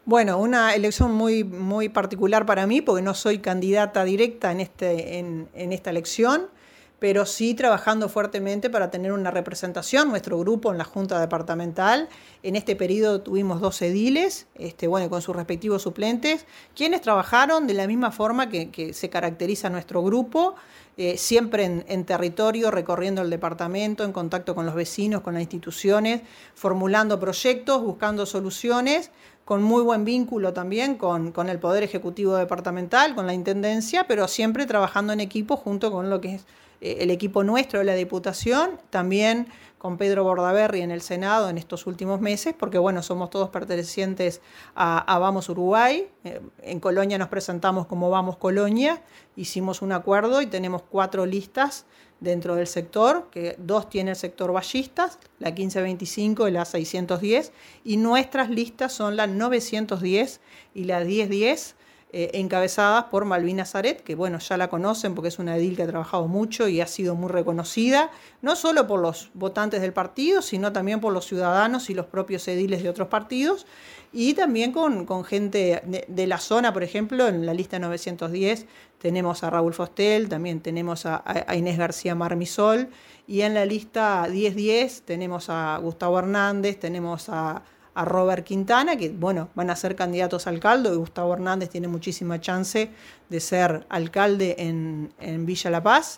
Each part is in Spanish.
Bueno, una elección muy particular para mí porque no soy candidata directa en esta elección, pero sí trabajando fuertemente para tener una representación, nuestro grupo en la Junta Departamental. En este periodo tuvimos 2 ediles, bueno, con sus respectivos suplentes, quienes trabajaron de la misma forma que se caracteriza nuestro grupo, siempre en territorio, recorriendo el departamento, en contacto con los vecinos, con las instituciones, formulando proyectos, buscando soluciones, con muy buen vínculo también con el Poder Ejecutivo Departamental, con la Intendencia, pero siempre trabajando en equipo junto con lo que es el equipo nuestro de la Diputación, también con Pedro Bordaberry en el Senado en estos últimos meses, porque bueno, somos todos pertenecientes a Vamos Uruguay. En Colonia nos presentamos como Vamos Colonia, hicimos un acuerdo y tenemos 4 listas dentro del sector, que 2 tiene el sector Ballistas, la 1525 y la 610, y nuestras listas son la 910 y la 1010, encabezadas por Malvina Zaret, que bueno, ya la conocen porque es una edil que ha trabajado mucho y ha sido muy reconocida, no solo por los votantes del partido, sino también por los ciudadanos y los propios ediles de otros partidos, y también con gente de la zona. Por ejemplo, en la lista 910 tenemos a Raúl Fostel, también tenemos a Inés García Marmisol, y en la lista 1010 tenemos a Gustavo Hernández, tenemos a Robert Quintana, que bueno, van a ser candidatos a alcalde, y Gustavo Hernández tiene muchísima chance de ser alcalde en Villa La Paz.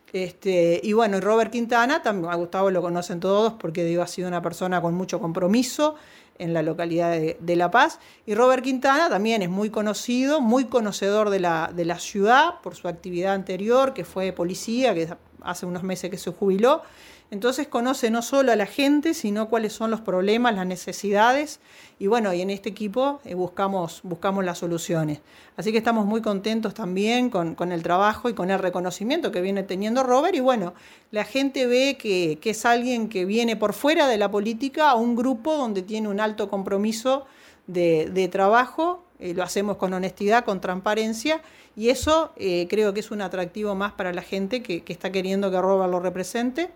Y bueno, Robert Quintana, también, a Gustavo lo conocen todos porque digo, ha sido una persona con mucho compromiso en la localidad de La Paz. Y Robert Quintana también es muy conocido, muy conocedor de la ciudad por su actividad anterior, que fue policía, que hace unos meses que se jubiló. Entonces conoce no solo a la gente, sino cuáles son los problemas, las necesidades, y bueno, y en este equipo buscamos las soluciones. Así que estamos muy contentos también con el trabajo y con el reconocimiento que viene teniendo Robert, y bueno, la gente ve que es alguien que viene por fuera de la política a un grupo donde tiene un alto compromiso de trabajo. Lo hacemos con honestidad, con transparencia, y eso creo que es un atractivo más para la gente que está queriendo que Robert lo represente.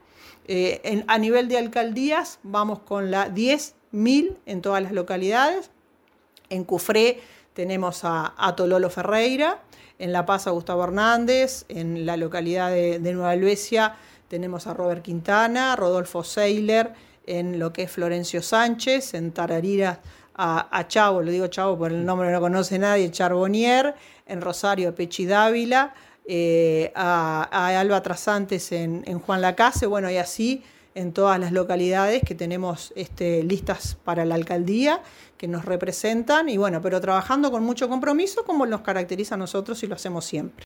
A nivel de alcaldías vamos con la 10.000 en todas las localidades. En Cufré tenemos a Tololo Ferreira, en La Paz a Gustavo Hernández, en la localidad de Nueva Helvecia tenemos a Robert Quintana, Rodolfo Seiler, en lo que es Florencio Sánchez, en Tarariras a Chavo, lo digo Chavo por el nombre que no conoce nadie, Charbonnier, en Rosario a Pechi Dávila, a Alba Trasantes en Juan Lacase, bueno, y así en todas las localidades que tenemos listas para la alcaldía que nos representan, y bueno, pero trabajando con mucho compromiso como nos caracteriza a nosotros y lo hacemos siempre.